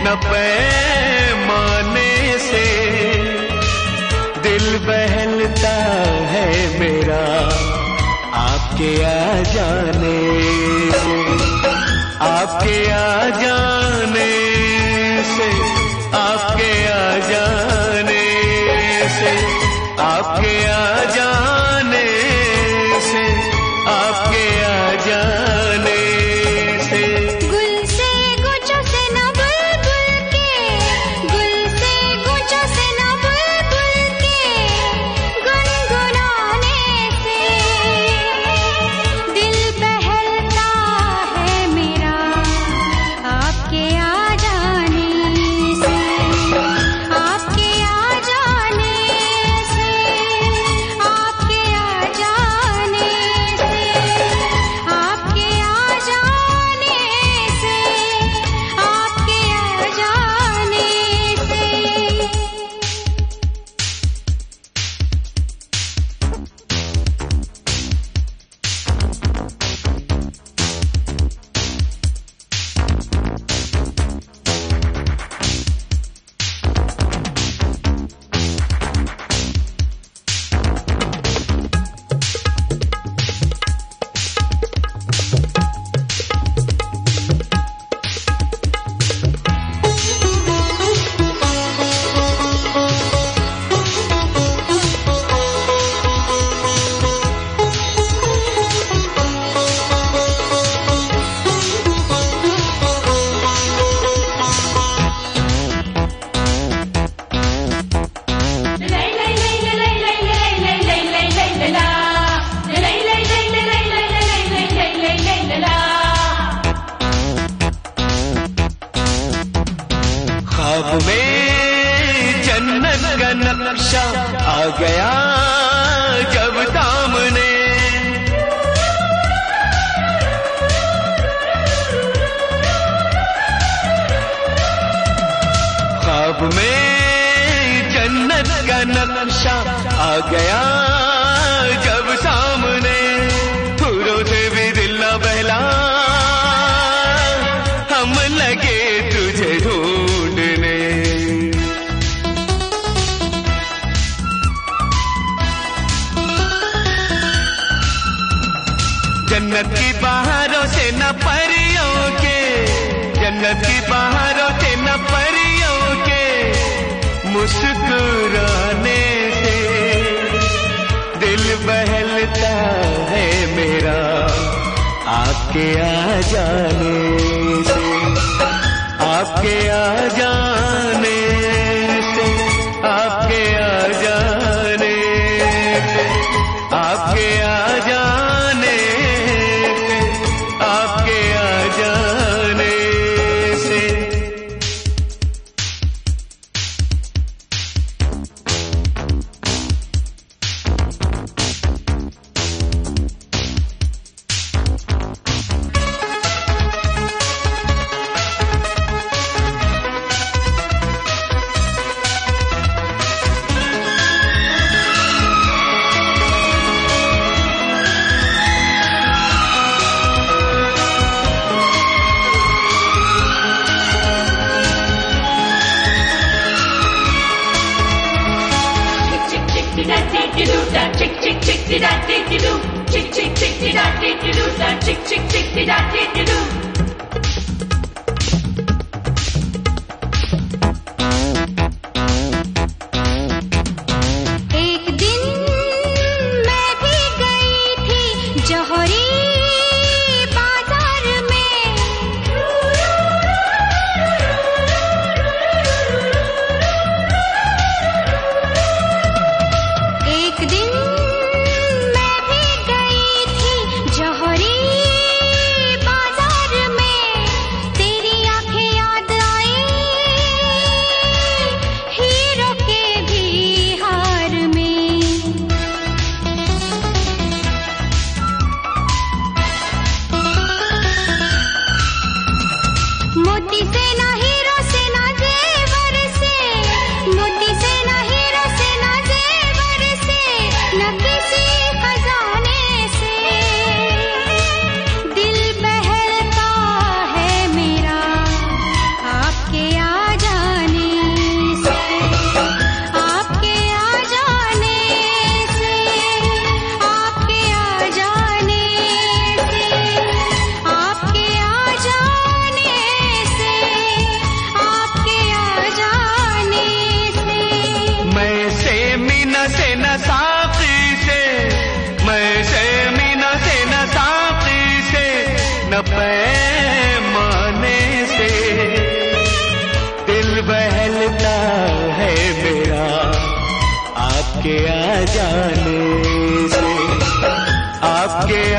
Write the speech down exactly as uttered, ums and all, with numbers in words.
न पैमाने से दिल बहलता है मेरा आपके आ जाने से, आपके आ जाने से, आपके आ जाने से, आपके आ जाने से, आपके आ जाने से। गुल से गुच्छों से न बुलबुल के, गुल से गुच्छों से न बुलबुल के गुनगुनाने से दिल बहलता है मेरा आपके आ जाने से, आपके आ जाने से, आपके आ जाने से, आपके आ जाने से, आपके आ जाने से। ख्वाब में जन्नत का नक्शा आ गया जब सामने, ख्वाब में जन्नत का नक्शा आ गया जब सामने, फूलों से भी दिल न बहला हम लगे तुझे ढूंढने। जन्नत की बहारों से न परियों के, जन्नत की बहारों से न परियों के मुस्कुराने से दिल बहलता है मेरा आपके आ जाने से, आपके आ जाने से, आपके आ जाने से, आपके आ जाने से, आपके आ जाने से। एक दिन मैं भी गई थी जौहरी बाजार में, एक दिन मैं भी गई थी जौहरी बाजार पैमाने से दिल बहलता है मेरा आपके आ जाने से, आपके